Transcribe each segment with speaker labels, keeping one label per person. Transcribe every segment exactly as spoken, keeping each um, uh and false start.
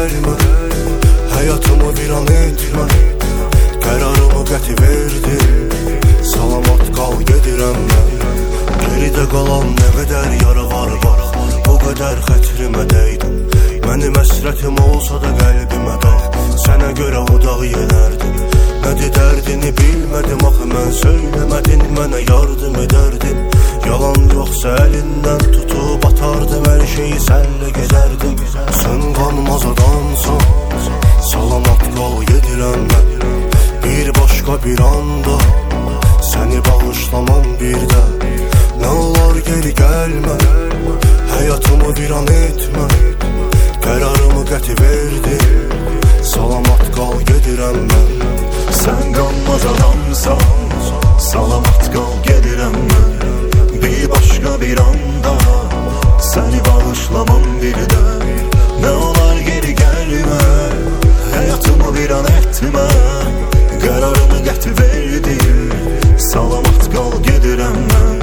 Speaker 1: gəlmə, həyatımı viran etmə, qərarımı qəti verdim, salamat qal gedirəm mən. Geridə qalan nə qədər yara var var, o qədər xətrimə dəydim. Mənim əsrətim olsa da qəlbimə dağ, sənə görə o dağ yelərdim. Nədir dərdini bilmədim axı mən, söyləmədin mənə yardım edərdim. Yalan yoxsa əlindən tutub atardım, hər şeyi sənlə gedərdim. Sən qanmaz adamsan, salamat qal gedirəm mən. Bir başqa bir anda səni bağışlamam bir də. Nə olar geri gəlmə, həyatımı viran etmə, qərarımı qəti verdim, salamat qal gedirəm mən.
Speaker 2: Sən qanmaz adamsan, salamat qal gedirəm mən. Bir başqa bir anda səni bağışlamam bir də. Nə olar geri gəlmə, həyatımı viran etmə, qərarımı qəti verdim, salamat qal gedirəm mən.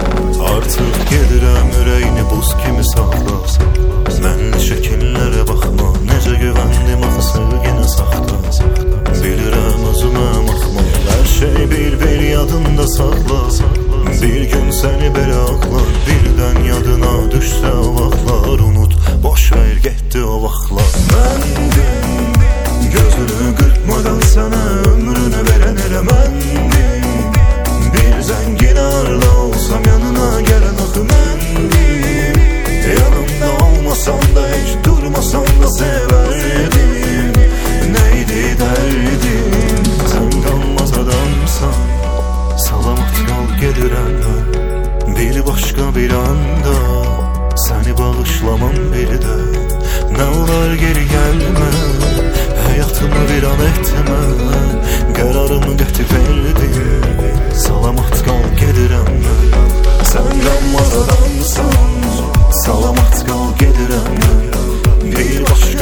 Speaker 2: Artıq gedirəm, ürəyini buz kimi saxla. Mənli şəkillərə baxma, necə güvəndim axı sevginə saxta. Bilirəm özüməm axmaq, hər şey bir-bir yadında saxla. Bir gün səni belə ağlar, birdən yadına düşsə o vaxtlar. Unut, boş ver, getdi o vaxtlar. Məndim, gözünü qırpmadan sənə ömrünü verən elə məndim. Bir zəngin arla olsam yanına gələn axı məndim. Yanımda olmasan da heç durmasan da sevərdim. Neydi dərdim, sən qanmaz adamsan, salamat qal gedirəm mən. Bir başqa bir anda səni bağışlamam bir də. Nə olar geri gəlmə, həyatımı viran etmə, qərarımı qəti verdim, salamat qal gedirəm mən. Sən qanmaz adamsan, salamat qal gedirəm mən. Bir başqa